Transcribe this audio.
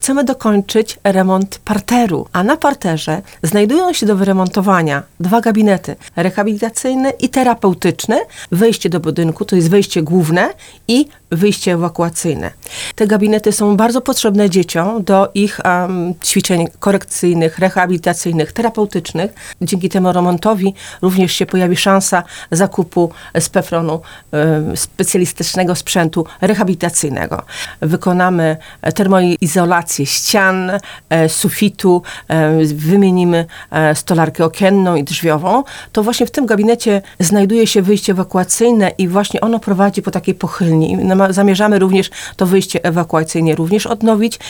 Chcemy dokończyć remont parteru, a na parterze znajdują się do wyremontowania 2 gabinety, rehabilitacyjny i terapeutyczny, wejście do budynku, to jest wejście główne i wyjście ewakuacyjne. Te gabinety są bardzo potrzebne dzieciom do ich ćwiczeń korekcyjnych, rehabilitacyjnych, terapeutycznych. Dzięki temu remontowi również się pojawi szansa zakupu z PFRON-u specjalistycznego sprzętu rehabilitacyjnego. Wykonamy termoizolację ścian, sufitu, wymienimy stolarkę okienną i drzwiową. To właśnie w tym gabinecie znajduje się wyjście ewakuacyjne i właśnie ono prowadzi po takiej pochylni. Zamierzamy również to wyjście ewakuacyjne również odnowić